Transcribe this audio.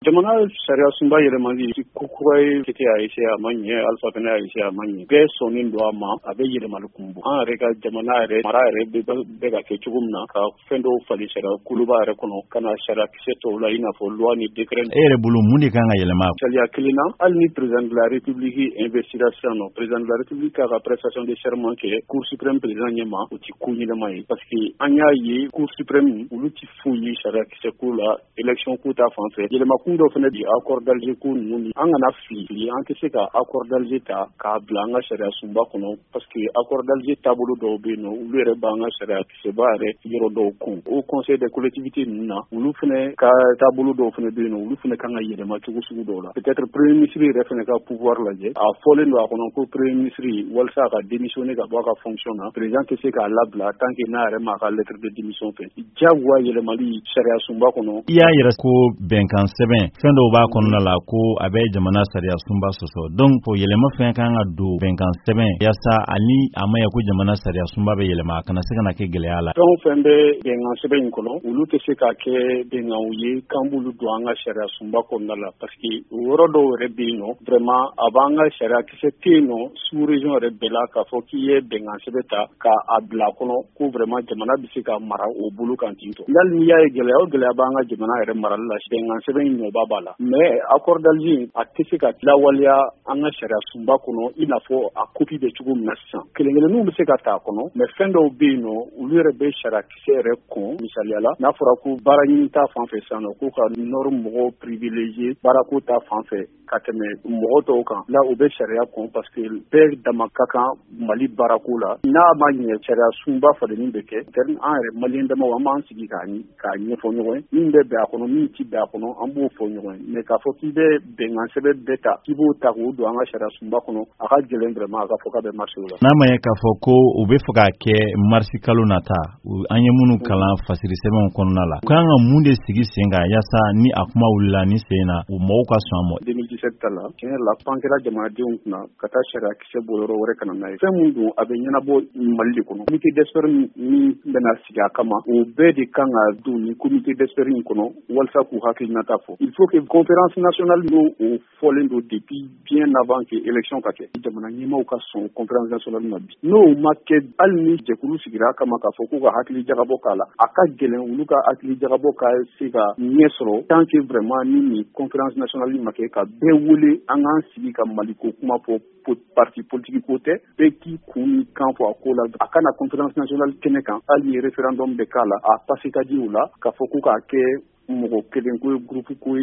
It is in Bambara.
jamana sariya sunba yɛlɛmali kura ye kete a ese a ma ɲɛ Alpha fana a ese a ma ɲɛ bɛɛ sɔnnen don a ma a bɛ yɛlɛmali kun bɔ an yɛrɛ ka jamana yɛrɛ mara yɛrɛ bɛ ka kɛ cogo min na ka fɛn dɔw fali sariya kuluba yɛrɛ kɔnɔ ka na sariya kisɛ tɔw la i n'a fɔ loi ni décret. E yɛrɛ bolo mun de kan ka yɛlɛma? Sariya kelen na hali ni président de la république investira sisan nɔ président de la république k'a ka prestation de serment kɛ cour suprême président ɲɛma o ti ko ɲɛnama ye parce que an y'a ye cour suprême olu ti foyi ye sariya kisɛ ko la élection ko ta fan fɛ yɛlɛmakun dɔ fana di accord d'Alger ko ninnu ni an kana fili an tɛ se ka accord d'Alger ta k'a bila an ka sariya sunba kɔnɔ parce que accord d'Alger taabolo dɔw bɛ yen nɔ olu yɛrɛ b'an ka sariya kisɛba yɛrɛ yɔrɔ dɔw kun au conseil des collectivités ninnu na olu fana ka taabolo dɔw fana bɛ yen nɔ olu fana kan ka yɛlɛma cogo sugu dɔw la peut-être premier ministre yɛrɛ fana ka pouvoir lajɛ a fɔlen don a kɔnɔ ko premier ministre walasa a ka démissionner ka bɔ a ka fonction na président tɛ se k'a labila tant que n'a yɛrɛ ma a ka lettre de démission fɛ jagoya yɛlɛmali sariya sunba kɔnɔ. I y'a yɛrɛ ko bɛnkan sɛbɛn fɛn dɔw b'a kɔnɔna la ko a bɛ jamana sariya sunba sɔsɔ donc o yɛlɛma fɛn kan ka don bɛnkan sɛbɛn yasa ani a ma ya ko jamana sariya sunba bɛ yɛlɛma a kana se ka na kɛ gɛlɛya la. Fɛn o fɛn bɛ bɛnkan sɛbɛn in kɔnɔ olu tɛ se ka kɛ bɛnkanw ye k'an b'olu don an ka sariya sunba kɔnɔna la parce que o yɔrɔ dɔw yɛrɛ bɛ yen nɔ vraiment a b'an ka sariya kisɛ tɛ yen nɔ sous région yɛrɛ bɛɛ la k'a fɔ k'i ye bɛnkan sɛbɛn ta k'a bila kɔnɔ ko vraiment jamana bɛ se ka mara o bolo kan ten tɔ. Hali n'i y'a ye gɛlɛya o gɛlɛya b'an ka jamana yɛrɛ marali la bɛnkan sɛbɛn in ɲɔba b'a la mais accord d'Alger a tɛ se ka lawaleya an ka sariya sunba kɔnɔ i n'a fɔ a copie bɛ cogo min na sisan kelen-kelenninw bɛ se ka ta a kɔnɔ mais fɛn dɔw bɛ yen nɔ olu yɛrɛ bɛ sariya kisɛ yɛrɛ kun misaliya la n'a fɔra ko baara ɲini ta fan fɛ sisan nɔ ko ka norme mɔgɔw privilégié baarako ta fan fɛ ka tɛmɛ mɔgɔ tɔw kan la o bɛ sariya kun parce que bɛɛ dama ka kan Mali baarako la n'a ma ɲɛ sariya sunba falenni bɛ kɛ an yɛrɛ maliyɛn damaw an b'an sigi k'a ɲɛfɔ ɲɔgɔn ye min bɛ bɛn a kɔnɔ min ti bɛn a kɔnɔ an b'o fɔ ɲɔgɔn ye mais k'a fɔ k'i bɛ bɛnkan sɛbɛn bɛɛ ta k'i b'o ta k'o don an ka sariya sunba kɔnɔ a ka gɛlɛn vraiment a ka fɔ k'a bɛ marché o la. N'a ma ye k'a fɔ ko u bɛ fɛ k'a kɛ marisi kalo nata an ye minnu kalan fasiri sɛbɛnw kɔnɔna la u kan ka mun de sigi sen kan yasa ni a kuma wulila ni sen na u mɔgɔw ka sɔn a ma. 2017 ta la tiɲɛ yɛrɛ la pan kɛra jamanadenw kunna ka taa sariya kisɛ bɔ yɔrɔ wɛrɛ ka na n'a ye fɛn min don a bɛ ɲɛnabɔ Mali de kɔnɔ comité d'experts min bɛna sigi a kama o bɛɛ de kan ka don ni comité d'experts in kɔnɔ walasa k'u hakilinata fɔ il faut que conférence nationale n'o o fɔlen don depuis bien avant que élection ka kɛ jamana ɲɛmaaw ka sɔn conférence nationale ma bi n'o ma kɛ hali ni jɛkulu sigira kama k'a fɔ k'u ka hakili jagabɔ k'a la a ka gɛlɛn olu ka hakili jagabɔ ka se ka ɲɛ sɔrɔ tant que vraiment ni conférence nationale ma kɛ ka bɛɛ wele an k'an sigi ka Mali ko kuma fɔ parti politique ko tɛ bɛɛ k'i kun ni kan fɔ a ko la a kana conférence nationale kɛnɛ kan hali ni référendum bɛ k'a la a pase ka di o la k'a fɔ ko k'a kɛ mɔgɔ kelen ko ye groupe ko ye